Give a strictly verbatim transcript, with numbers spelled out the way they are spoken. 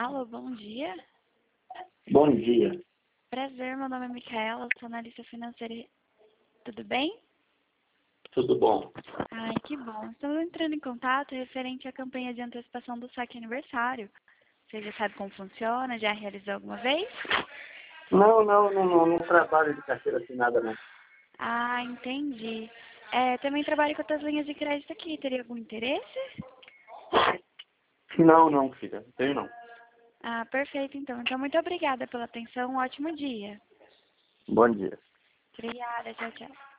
Alô, bom dia. Bom dia. Prazer, meu nome é Micaela, sou analista financeira. Tudo bem? Tudo bom? Ai, que bom. Estou entrando em contato referente à campanha de antecipação do saque aniversário. Você já sabe como funciona? Já realizou alguma vez? Não, não, não, não, não trabalho de carteira assinada, não. Ah, entendi. É, também trabalho com outras linhas de crédito aqui. Teria algum interesse? Não, não, filha. Não tenho, não. Ah, perfeito, então. Então, muito obrigada pela atenção. Um ótimo dia. Bom dia. Obrigada. Tchau, tchau.